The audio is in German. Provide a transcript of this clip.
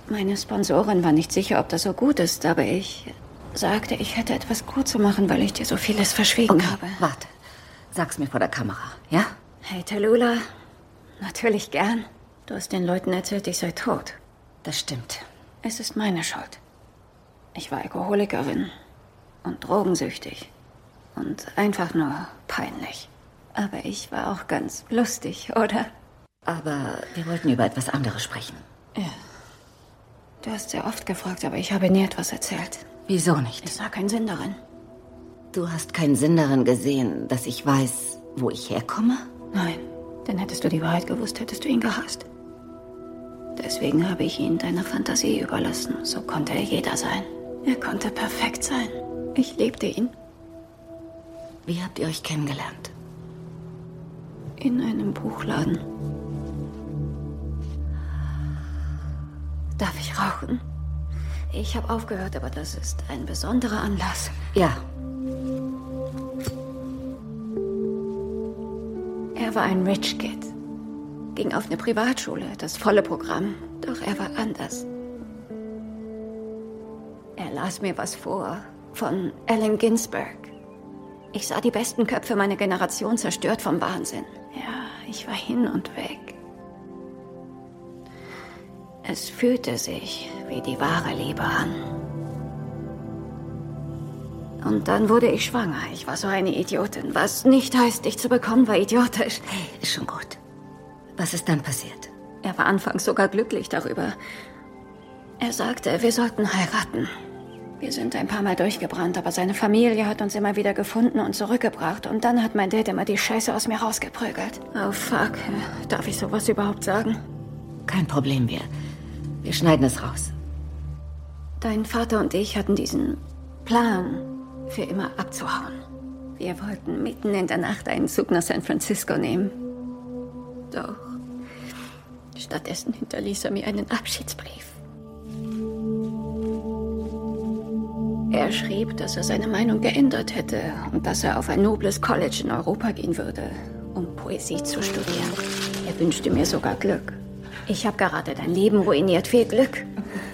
Meine Sponsorin war nicht sicher, ob das so gut ist, aber ich sagte, ich hätte etwas gut zu machen, weil ich dir so vieles verschwiegen habe. Warte. Sag's mir vor der Kamera, ja? Hey, Tallulah. Natürlich gern. Du hast den Leuten erzählt, ich sei tot. Das stimmt. Es ist meine Schuld. Ich war Alkoholikerin und drogensüchtig und einfach nur peinlich. Aber ich war auch ganz lustig, oder? Aber wir wollten über etwas anderes sprechen. Ja. Du hast sehr oft gefragt, aber ich habe nie etwas erzählt. Wieso nicht? Ich sah keinen Sinn darin. Du hast keinen Sinn darin gesehen, dass ich weiß, wo ich herkomme? Nein, denn hättest du die Wahrheit gewusst, hättest du ihn gehasst. Deswegen habe ich ihn deiner Fantasie überlassen. So konnte er jeder sein. Er konnte perfekt sein. Ich liebte ihn. Wie habt ihr euch kennengelernt? In einem Buchladen. Darf ich rauchen? Ich habe aufgehört, aber das ist ein besonderer Anlass. Ja. Er war ein Rich Kid. Ging auf eine Privatschule, das volle Programm. Doch er war anders. Er las mir was vor von Allen Ginsberg. Ich sah die besten Köpfe meiner Generation zerstört vom Wahnsinn. Ja, ich war hin und weg. Es fühlte sich wie die wahre Liebe an. Und dann wurde ich schwanger. Ich war so eine Idiotin. Was nicht heißt, dich zu bekommen, war idiotisch. Hey, ist schon gut. Was ist dann passiert? Er war anfangs sogar glücklich darüber. Er sagte, wir sollten heiraten. Wir sind ein paar Mal durchgebrannt, aber seine Familie hat uns immer wieder gefunden und zurückgebracht. Und dann hat mein Dad immer die Scheiße aus mir rausgeprügelt. Oh, fuck. Darf ich sowas überhaupt sagen? Kein Problem, wir schneiden es raus. Dein Vater und ich hatten diesen Plan, für immer abzuhauen. Wir wollten mitten in der Nacht einen Zug nach San Francisco nehmen. Doch stattdessen hinterließ er mir einen Abschiedsbrief. Er schrieb, dass er seine Meinung geändert hätte und dass er auf ein nobles College in Europa gehen würde, um Poesie zu studieren. Er wünschte mir sogar Glück. Ich habe gerade dein Leben ruiniert. Viel Glück.